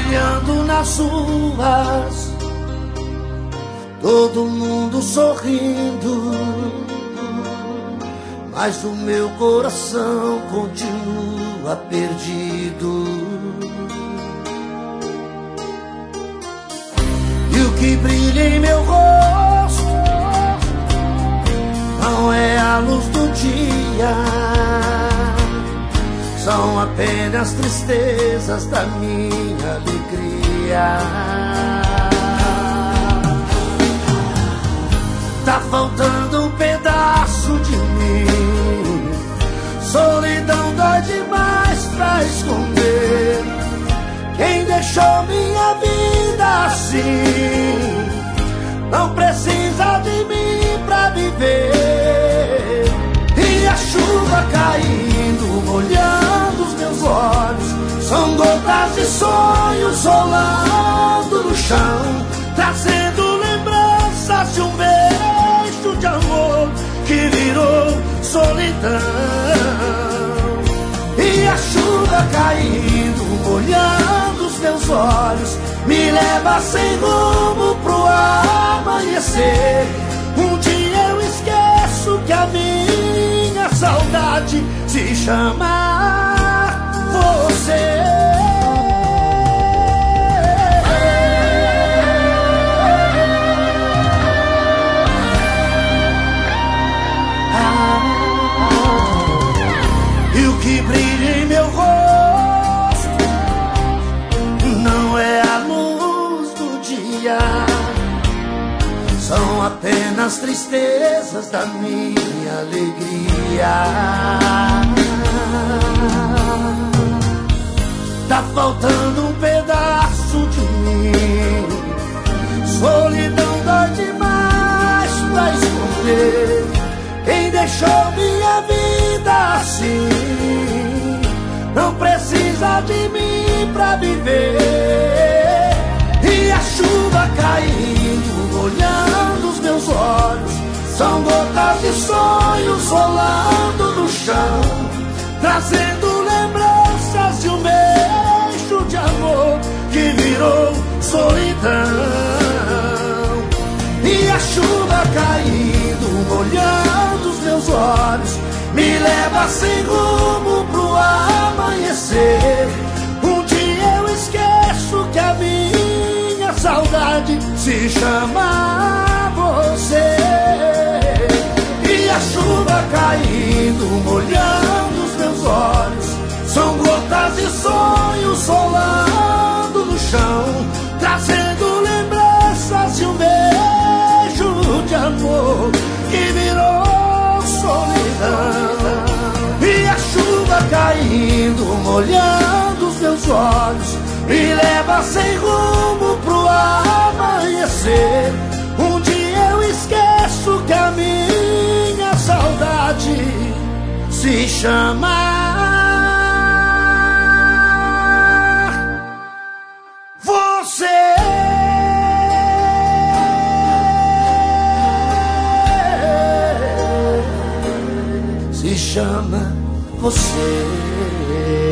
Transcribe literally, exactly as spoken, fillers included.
brilhando nas ruas, todo mundo sorrindo, mas o meu coração continua perdido. E o que brilha em meu rosto não é a luz do dia, são apenas tristezas da minha alegria. Tá faltando um pedaço de mim, solidão dói demais pra esconder. Quem deixou minha vida assim não precisa de mim pra viver. E a chuva caindo, molhando os meus olhos, são gotas de sonhos rolando no chão, trazendo lembranças de um beijo de amor que virou solidão. E a chuva caindo, molhando os meus olhos, me leva sem rumo pro amanhecer. Um dia eu esqueço que a minha saudade se chama você. E o que brilha em meu rosto não é a luz do dia, são apenas tristezas da minha alegria. Tá faltando um pedaço de mim, solidão dói demais pra esconder. Quem deixou minha vida assim não precisa de mim pra viver. E a chuva caindo, molhando os meus olhos, são gotas de sonhos rolando no chão, trazendo lembranças de um beijo de amor que virou solidão. E a chuva caindo, molhando os meus olhos, me leva sem rumo pro amanhecer. Um dia eu esqueço que a minha saudade se chama você. E a chuva caindo, molhando os meus olhos, são gotas de sonhos rolando no chão, trazendo lembranças de um beijo de amor que virou solidão. E a chuva caindo, molhando os meus olhos, me leva sem rumo pro amanhecer. Um dia eu esqueço que a minha saudade se chama você. Se chama você.